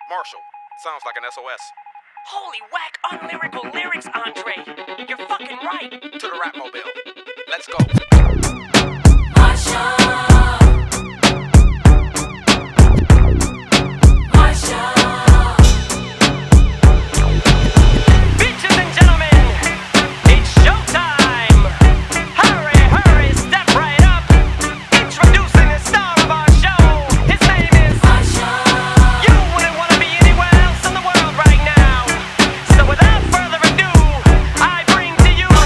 Marshall, sounds like an SOS. Holy whack, unlyrical lyrics, Andre. You're fucking right. To the rap mobile. Let's go. Bitches and gentlemen, it's showtime. Hurry, hurry, step right up. Introducing the star of our show. His name is Usher. You wouldn't want to be anywhere else in the world right now. So without further ado, I bring to you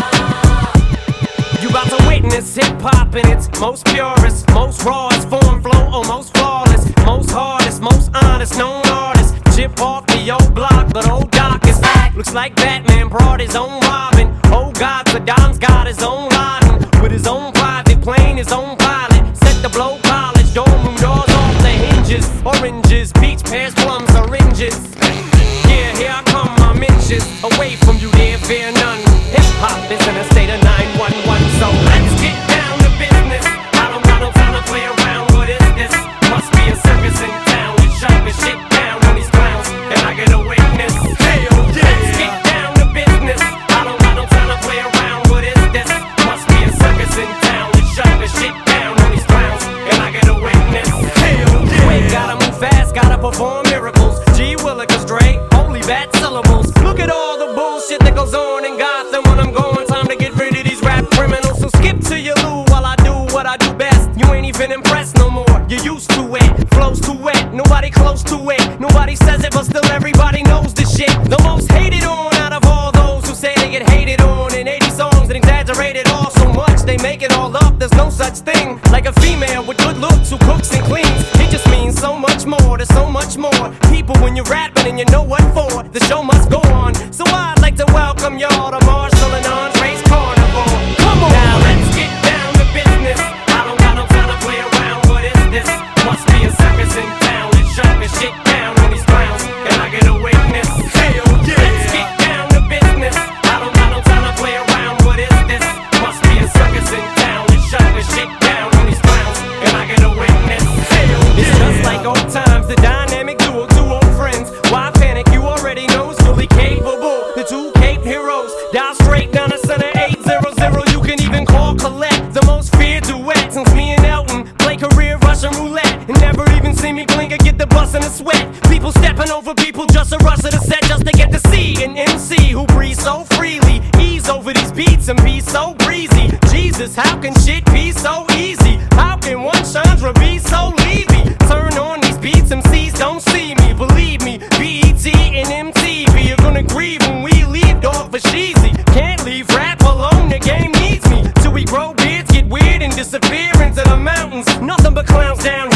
Usher. You about to witness hip-hop in its most purest, most rawest form, flow almost flawless, most hardest, most honest, known artist. Chip off the old block, but old Doc is back. Looks like Batman brought his own Robin. Oh God, Saddam's got his own Laden. With his own private plane, his own pilot. Set the blow polish, dorm room doors off the hinges. Oranges, peach, pears, plums, oranges. Yeah, here I come, my mentions. Away from you, there fear none. Hip-hop is in a state of 911, so let's get down to business. I don't got no time to play around, what is this? Must be a circus in town. Let's shut this shit down on these clowns, and I get a witness. Hell yeah! Let's get down to business. I don't got no time to play around, what is this? Must be a circus in town. Let's shut this shit down on these clowns, and I get a witness. Hell yeah! Wait, gotta move fast, gotta perform miracles. G. Willikers, Dre, holy bad syllables. Look at all the bullshit that goes on in Gotham when I'm going. Time to get rid of these rap criminals. So skip to your loo while I do what I do best. You ain't even impressed no more. You're used to it. Flows too wet. Nobody close to it. Nobody says it, but still everybody knows this shit. The most hated on out of all those who say they get hated on in 80 songs and exaggerated all so much they make it all up. There's no such thing like a female with good looks who cooks and cleans. It just means so much more. There's so much more people when you're rapping and you know what for. The show must go on. So I'd like to welcome y'all to Marshall and Andre's Carnival. Come on, now let's get down to business. I don't got no time to play around. What is this? Must be a circus in town. Let's shut this shit down on these clowns, and I get a witness. Hell yeah! Let's get down to business. I don't got no time to play around. What is this? Must be a circus in town. Let's shut this shit down on these clowns, and I get a witness. Hell yeah! It's just like old times, the dynamic duo, two old friends. Why panic? You already know it's fully capable. The two Cape heroes, dial straight down the center 800. You can even call Colette. The most feared duet since me and Elton play career Russian roulette. And never even see me blink or get the bus in a sweat. People stepping over people just to rush to the set just to get to see an MC who breathes so freely. Ease over these beats and be so breezy. Jesus, how can shit be so easy? How can one Chandra be so leavy? Turn on these beats, MCs don't see me. Believe me, BET and MTV are gonna grieve when we leave off for Sheezy. Can't leave rap alone, the game needs me. Till we grow beards, get weird and disappear into the mountains. Nothing but clowns down